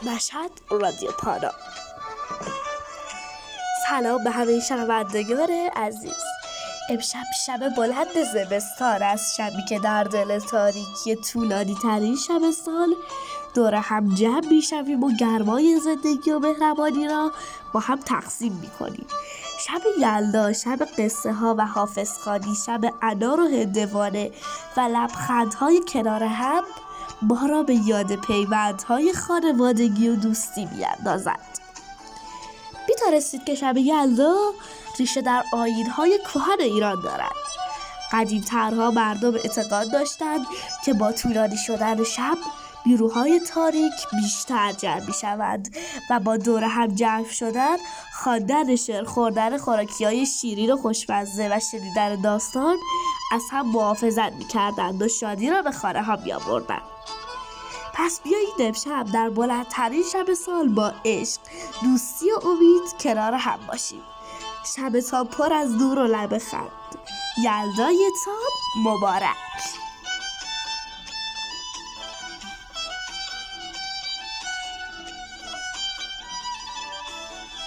مشهد رادیو پانا. سلام به همه شنوندگان عزیز. امشب شب بلند زمستان است، شبی که در دل تاریکی طولانی ترین شب سال دور هم جمع میشویم و گرمای زندگی و مهربانی را با هم تقسیم میکنیم. شب یلدا، شب قصه ها و حافظخوانی، شب انار و هندوانه و لبخندهای کنار هم ما را به یاد پیوندهای خانوادگی و دوستی میاندازد. می‌دانستید که شب یلدا ریشه در آیین‌های کهن ایران دارد. قدیم‌ترها مردم اعتقاد داشتند که با طولانی شدن شب نیروهای تاریک بیشتر جمع می‌شوند و با دور هم جمع شدن، خواندن شعر، خوردن خوراکی‌های شیرین و خوشمزه و شنیدن داستان از هم محافظت می‌کردند و شادی را به خانه‌ها می‌آوردند. پس بیایید امشب در بلندترین شب سال با عشق، دوستی و امید کنار هم باشیم. شبتان پر از نور و لب خند. یلدایتان مبارک.